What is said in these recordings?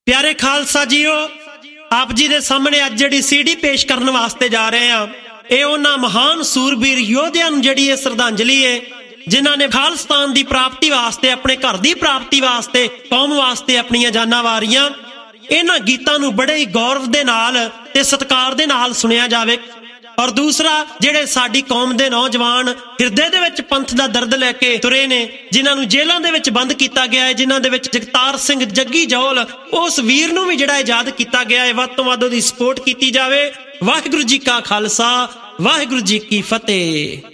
प्यारे खालसा जीओ, आप जी दे सामने अज जिहड़ी सीडी पेश करन वास्ते जा रहे हैं, ये उन्हां महान सूरबीर योधियां नूं जिहड़ी ये श्रद्धांजलि है जिन्हां ने खालिस्तान की प्राप्ति वास्ते, अपने घर की प्राप्ति वास्ते, कौम वास्ते अपनियां जानां वारियां। इन्हां गीतां नूं बड़े ही गौरव दे नाल ते सत्कार दे नाल सुनिया जावे। और दूसरा, जिहड़े साडी कौम दे नौजवान हिरदे दे विच पंथ दा दर्द लैके तुरे ने, जिन्हां नूं जेलां दे विच बंद कीता गया है, जिन्हां दे विच जगतार सिंह जग्गी जौल, उस वीर नूं भी जिहड़ा आजाद कीता गया है, वध तों वध उहदी सपोर्ट कीती जावे। वाहिगुरू जी का खालसा, वाहिगुरू जी की फतेह।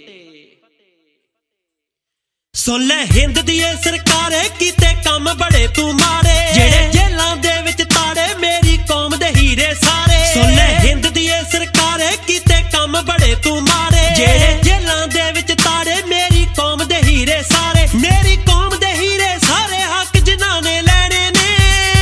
सुन ले हिंद दी सरकारे कीते कम बड़े तू मारे, जेड़े जेलां दे विच ताड़े मेरी कौम दे हीरे सारे। सुन ले हिंद दी सरकारे कीते कम बड़े तू मारे, जेड़े जेलां दे विच ताड़े मेरी कौम दे हीरे सारे। मेरी कौम दे हीरे सारे हक जिन्हां ने लैणे ने,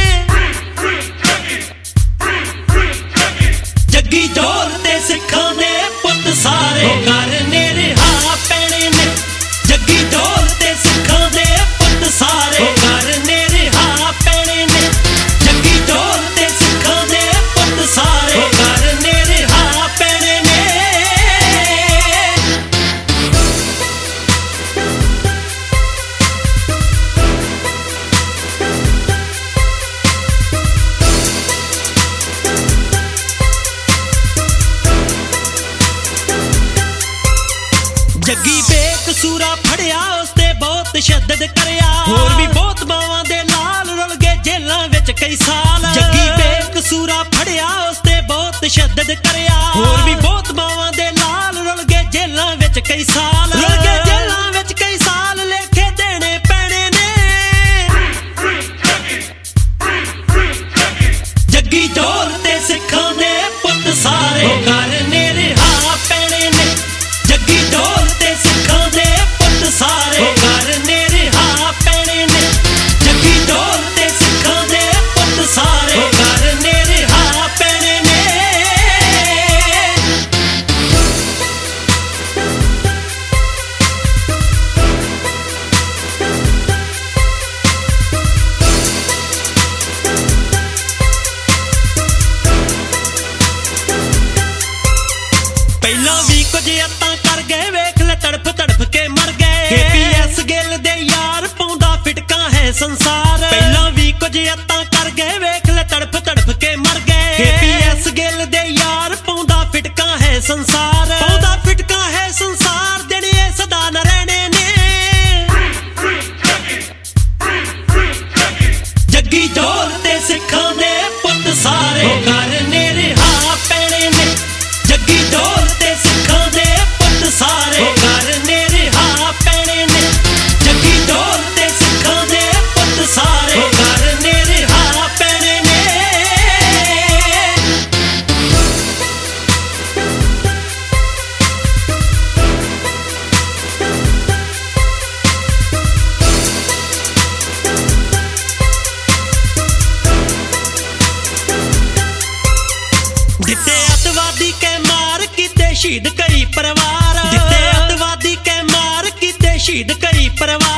जग्गी जौल ते सिखां दे पुत्त सारे करने रिहा पैणे ने। जग्गी जौल ते सिखां दे पुत्त सारे करने रिहा पैणे ने। जग्गी जौल ते सिखां दे पुत्त सारे करने रिहा पैणे ने। जग्गी बेकसूरा फड़िया, उसते बहुत तशद्दद करया, होर भी बहुत मावां दे लाल रुल गए जेलां विच कई साल। जग्गी बेकसूरा फड़िया, उसते बहुत तशद्दद करया, होर भी बहुत मावां दे लाल रुल गए जेलां विच कई साल। रुल गए जेलां विच कई साल, लेखे देने पैणे ने। जग्गी जौल ते सिखां दे पुत्त सारे करने रिहा पैणे ने। जग्गी जौल ते सिखां दे पुत्त सारे करने रिहा पैणे ने। जग्गी जौल ते सिखां दे पुत्त सारे करने रिहा पैणे ने। पहला भी कुछ अत्तां कर गए, वेख ले तड़फ तड़फ के मर गए। KPS गिल दे यार पौंदा फिटका है संसार। पहला भी कुछ अत्तां कर गए, वेख ले तड़फ तड़फ के मर गए। KPS गिल दे यार पौंदा फिटका है संसार। पौंदा फिटका है संसार, देने सदा न रहने ने। जग्गी जौल ते सिखां दे पुत्त सारे करने रिहा पैणे ने। जग्गी जौल ते सिखां दे पुत्त सारे करने रिहा पैणे ने। जग्गी जौल ते सिखां दे पुत्त सारे करने रिहा पैणे ने। दिते अतवादी के मार कीते शहीद कई परिवार। दिते अतवादी के मार कीते शहीद कई परिवार।